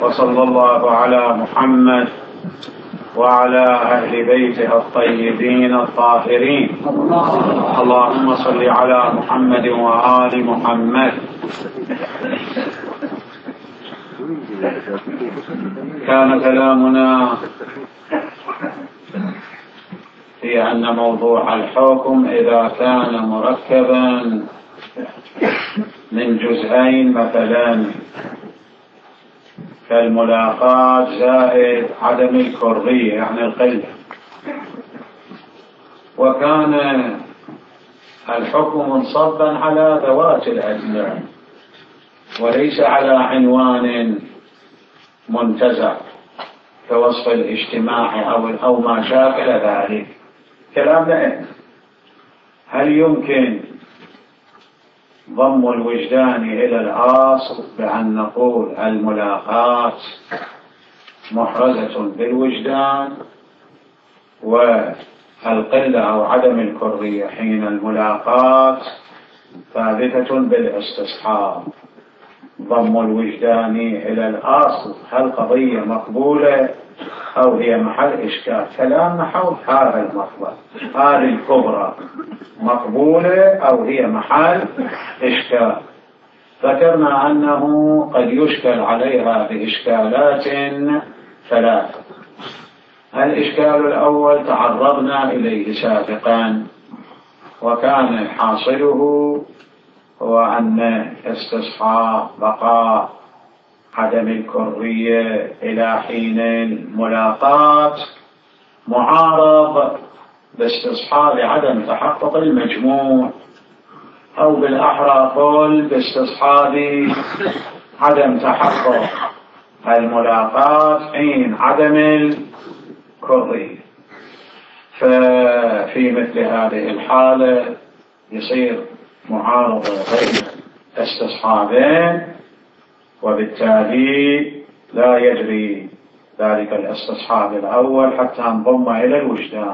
وصلى الله على محمد وعلى أهل بيته الطيبين الطاهرين. اللهم صل على محمد وآل محمد. كان كلامنا في أن موضوع الحكم إذا كان مركبا من جزئين مثلا كالملاقات زائد عدم الكرية يعني القلة، وكان الحكم منصبا على ذوات الأجزاء وليس على عنوان منتزع كوصف الاجتماع أو ما شاكل ذلك. كلامنا هل يمكن ضم الوجدان إلى الأصل بأن نقول الملاقات محرزة بالوجدان والقلة أو عدم الكرية حين الملاقات ثابتة بالاستصحاب؟ ضم الوجدان إلى الأصل هل قضية مقبولة أو هي محل إشكال؟ كلامنا حول هذا المطلب، هذه الكبرى مقبولة أو هي محل إشكال. ذكرنا أنه قد يشكل عليها بإشكالات ثلاثة. الإشكال الأول تعرضنا إليه سابقا وكان حاصله هو أن استصحاب بقاء عدم الكرية إلى حين الملاقات معارض باستصحاب عدم تحقق المجموع، أو بالأحرى قول باستصحاب عدم تحقق الملاقات حين عدم الكرية. ففي مثل هذه الحالة يصير معارضة بين استصحابين وبالتالي لا يجري ذلك الاستصحاب الأول حتى انضم إلى الوجدان.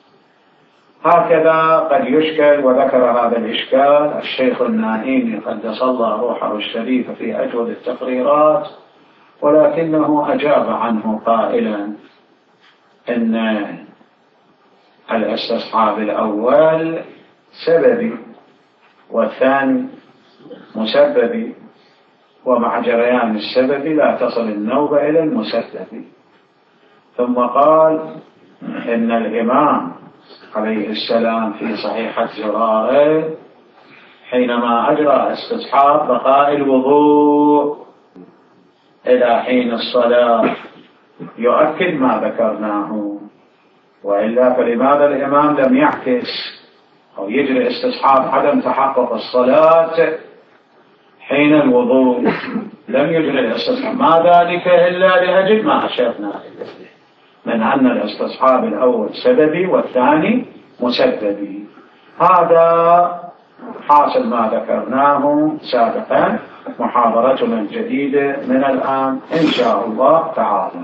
هكذا قد يشكل، وذكر هذا الإشكال الشيخ النائمي قدس الله روحه الشريف في أجود التقريرات، ولكنه أجاب عنه قائلا إن الاستصحاب الأول سببي والثاني مسببي، ومع جريان السبب لا تصل النوبة إلى المسبب. ثم قال إن الإمام عليه السلام في صحيحة زراره حينما أجرى استصحاب بقاء الوضوء إلى حين الصلاة يؤكد ما ذكرناه، وإلا فلماذا الإمام لم يعكس أو يجري استصحاب عدم تحقق الصلاة حين الوضوء؟ لم يجري الاستصحاب، ما ذلك إلا لأجل ما أشرنا إليه من أن الاستصحاب الأول سببي والثاني مسببي. هذا حاصل ما ذكرناه سابقا، محاضرتنا الجديدة من الآن إن شاء الله تعالى.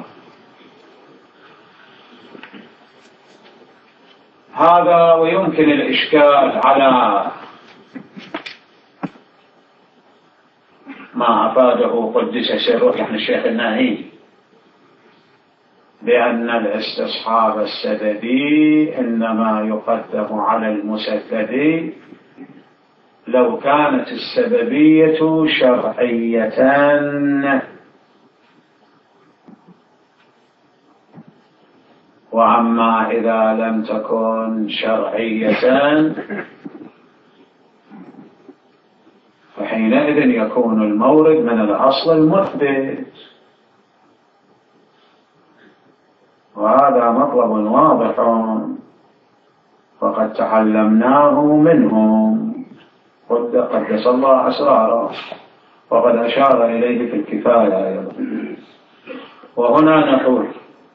هذا ويمكن الإشكال على ما أفاده قدس سره يعني الشيخ الناهي بأن الاستصحاب السببي إنما يقدم على المسبب لو كانت السببية شرعية، وأما إذا لم تكن شرعية فحينئذ يكون المورد من الأصل المثبت، وهذا مطلب واضح وقد تعلمناه منهم قدس الله أسراره، وقد أشار إليه في الكفاية أيضا. وهنا نقول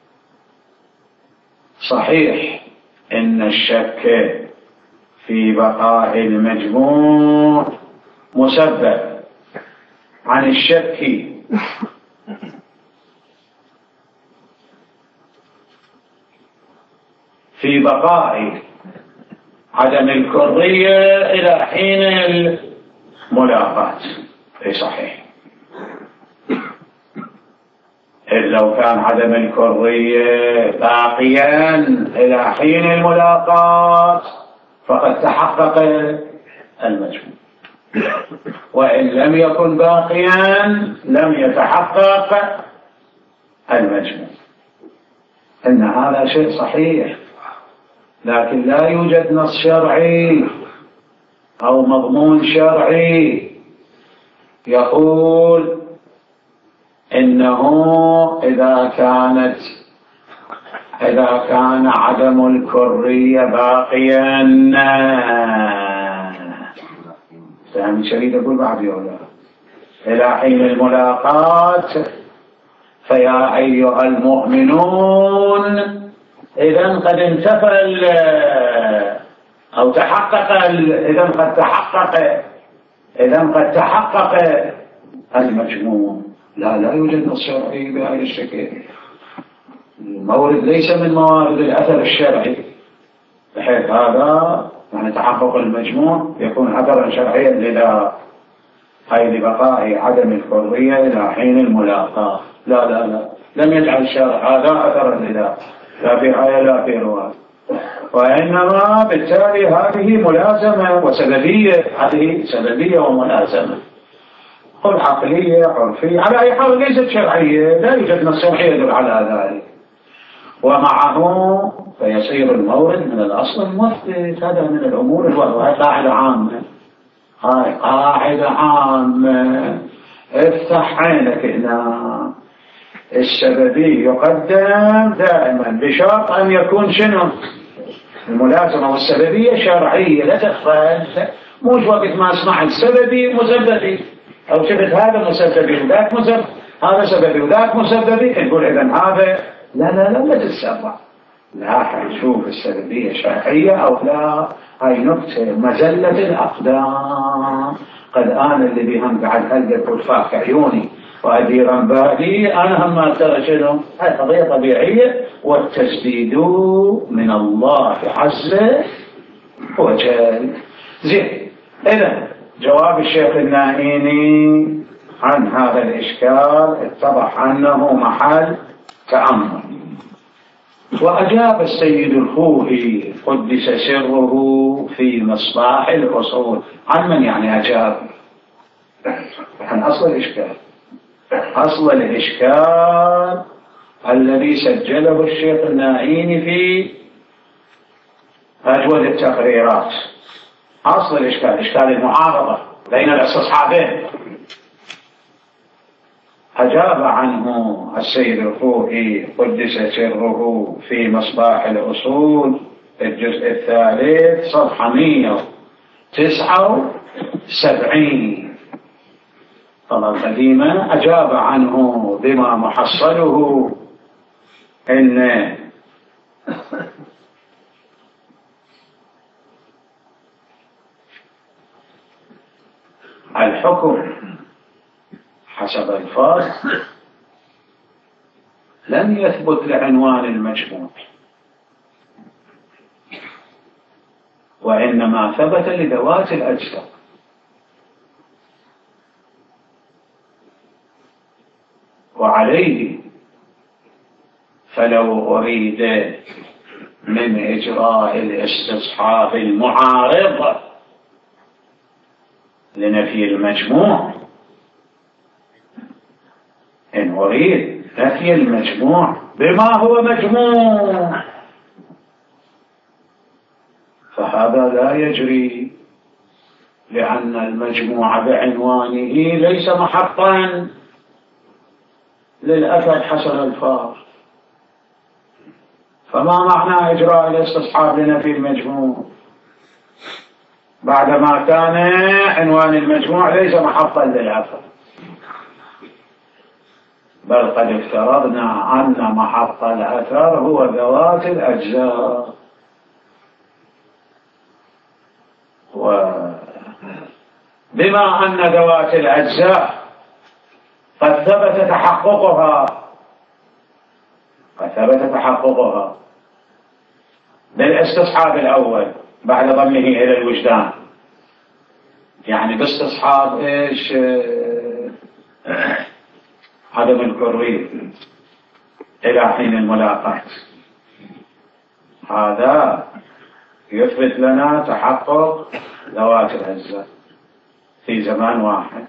صحيح إن الشك في بقاء المجموع مسبب عن الشك في بقاء عدم الكرية إلى حين الملاقات. أي صحيح. لو كان عدم الكرية باقيا إلى حين الملاقاة فقد تحقق المجموع، وإن لم يكن باقيا لم يتحقق المجموع. إن هذا شيء صحيح، لكن لا يوجد نص شرعي أو مضمون شرعي يقول إنه إذا كان عدم الكرية باقيا، فهم شريد أقول بعد يولا إلى حين الملاقاة فيا أيها المؤمنون إذا قد انتفى أو تحقق إذا قد تحقق المجموع. لا يوجد نص شرعي بهذا الشكل. المورد ليس من موارد الأثر الشرعي، بحيث هذا يعني تحقق المجموع يكون أثرا شرعيا أي لبقاء عدم الحرية إلى حين الملاقاة. لا لم يجعل الشارع هذا أثرا لذا، لا في آية لا في رواية، وإنما بالتالي هذه ملازمة وسببية، هذه سببية وملازمة، قل عقلية عرفية على أي حال ليست شرعية، لا يوجد نص شرعي يدل على ذلك. ومعه فيصير المورد من الأصل المثبت. هذا من الأمور وهي قاعدة عامة، هاي قاعدة عامة. افتح عينك هنا. السببي يقدم دائما بشرط أن يكون شنو؟ الملازمة والسببية شرعية، لا تخفى. مش وقت ما اسمع السببي مسببي، أو شفت هذا مسببي وذاك مسبب، هذا سببي وذاك مسببي، تقول إذن هذا لا تتسرع. لا حنشوف السببية شرعية أو لا. هاي نقطة مزلة الأقدام. قد آن اللي بهم قاعد ألقى الفاك عيوني وأديرا بالي، أنا هم أترى شنو؟ هاي قضية طبيعية، والتسديد من الله عز وجل. زين، إذن جواب الشيخ النائيني عن هذا الإشكال اتضح أنه محل تأمل. وأجاب السيد الخوئي قدس سره في مصباح الأصول. عن من يعني أجاب؟ عن أصل الإشكال. أصل الإشكال الذي سجله الشيخ النائيني في أجود التقريرات. أصل الإشكال إشكال المعارضة بين الاستصحابين أجاب عنه السيد الخوئي قدس سره في مصباح الأصول الجزء الثالث صفحة 179 طبعا قديمة. أجاب عنه بما محصله إن الحكم حسب الفاظ لم يثبت لعنوان المجموع، وإنما ثبت لذوات الأجزاء. وعليه فلو أريد من إجراء الاستصحاب المعارض لنفي المجموع، إن أريد نفي المجموع بما هو مجموع، فهذا لا يجري، لأن المجموع بعنوانه ليس محقا للأثر حسن الفار. فما معنى إجراء الاستصحاب لنفي المجموع بعدما كان عنوان المجموع ليس محقا للأثر؟ بل قد افترضنا أن محط الأثر هو ذوات الأجزاء، وبما أن ذوات الأجزاء قد ثبت تحققها بالاستصحاب الأول بعد ضمه إلى الوجدان، يعني باستصحاب إيش؟ عدم الكرية إلى حين الملاقاة. هذا يثبت لنا تحقق ذوات الأجزاء في زمان واحد.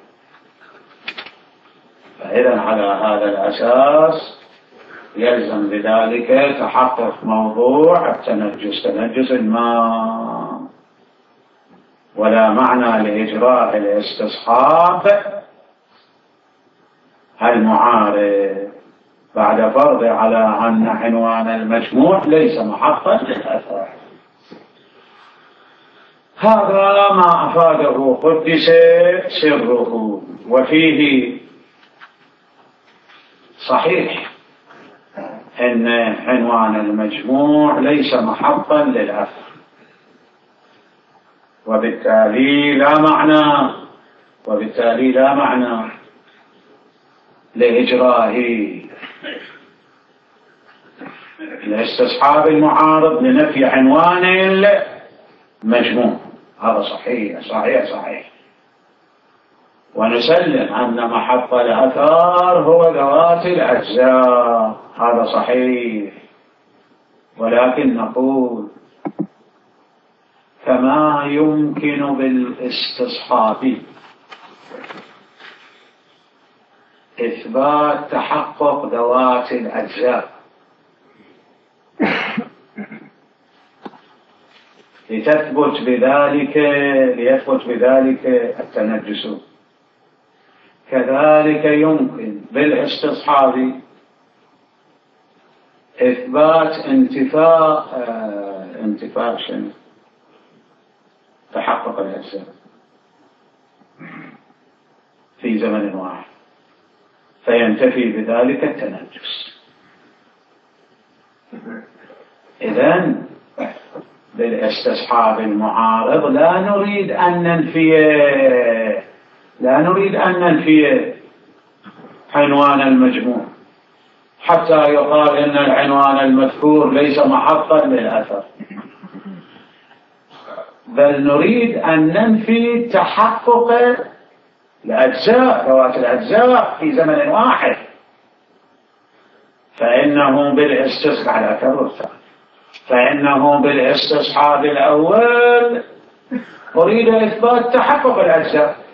فإذا على هذا الأساس يلزم بذلك تحقق موضوع التنجس، تنجس الماء، ولا معنى لإجراء الاستصحاب المعارض بعد فرض على أن عنوان المجموع ليس محقا للأثر. هذا ما أفاده قدس سره. وفيه صحيح أن عنوان المجموع ليس محقا للأثر، وبالتالي لا معنى لإجراء الاستصحاب المعارض لنفي عنوان المجموع. هذا صحيح. ونسلم أن محط الأثار هو ذوات الأجزاء، هذا صحيح. ولكن نقول كما يمكن بالاستصحاب إثبات تحقق ذوات الأجزاء ليثبت بذلك التنجس، كذلك يمكن بالاستصحاب إثبات انتفاء تحقق الأجزاء في زمن واحد، فينتفي بذلك التنجس. إذن بالاستصحاب المعارض لا نريد أن ننفي عنوان المجموع حتى يقال إن العنوان المذكور ليس محقا للأثر، بل نريد أن ننفي تحقق الأجزاء، ذوات الأجزاء في زمن واحد. فإنه بالاستصحاب الأول أريد إثبات تحقق الأجزاء،